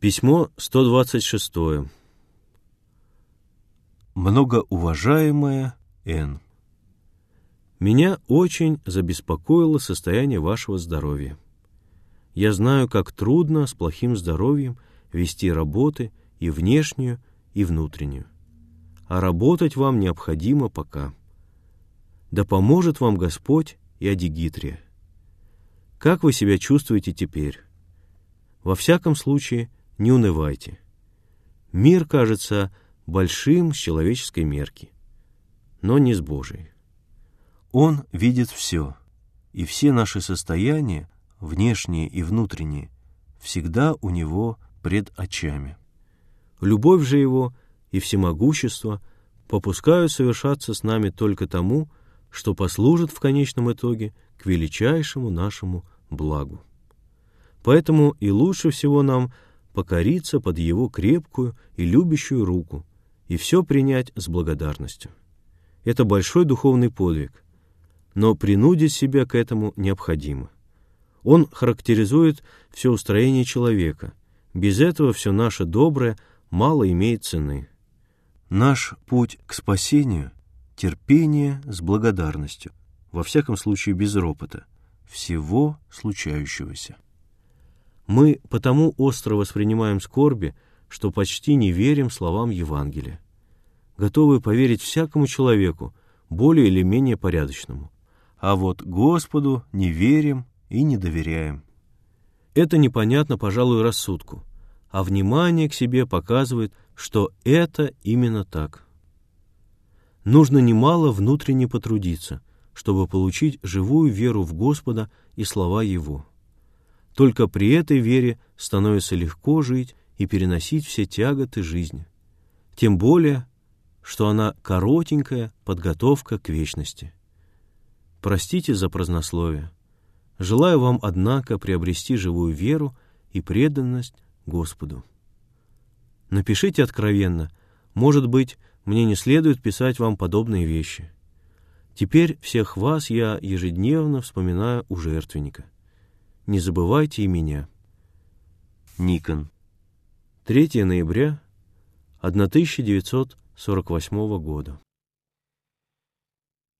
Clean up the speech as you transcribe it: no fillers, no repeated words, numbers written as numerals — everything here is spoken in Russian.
Письмо 126. Многоуважаемая Н. Меня очень забеспокоило состояние вашего здоровья. Я знаю, как трудно с плохим здоровьем вести работы и внешнюю, и внутреннюю. А работать вам необходимо пока. Да поможет вам Господь и Адигитрия. Как вы себя чувствуете теперь? Во всяком случае, не унывайте. Мир кажется большим с человеческой мерки, но не с Божией. Он видит все, и все наши состояния, внешние и внутренние, всегда у Него пред очами. Любовь же Его и всемогущество попускают совершаться с нами только тому, что послужит в конечном итоге к величайшему нашему благу. Поэтому и лучше всего нам покориться под Его крепкую и любящую руку и все принять с благодарностью. Это большой духовный подвиг, но принудить себя к этому необходимо. Он характеризует все устроение человека. Без этого все наше доброе мало имеет цены. Наш путь к спасению — терпение с благодарностью, во всяком случае без ропота, всего случающегося. Мы потому остро воспринимаем скорби, что почти не верим словам Евангелия, готовы поверить всякому человеку, более или менее порядочному, а вот Господу не верим и не доверяем. Это непонятно, пожалуй, рассудку, а внимание к себе показывает, что это именно так. Нужно немало внутренне потрудиться, чтобы получить живую веру в Господа и слова Его. Только при этой вере становится легко жить и переносить все тяготы жизни. Тем более, что она коротенькая подготовка к вечности. Простите за празднословие. Желаю вам, однако, приобрести живую веру и преданность Господу. Напишите откровенно. Может быть, мне не следует писать вам подобные вещи. Теперь всех вас я ежедневно вспоминаю у жертвенника. Не забывайте и меня. Никон. 3 ноября 1948 года.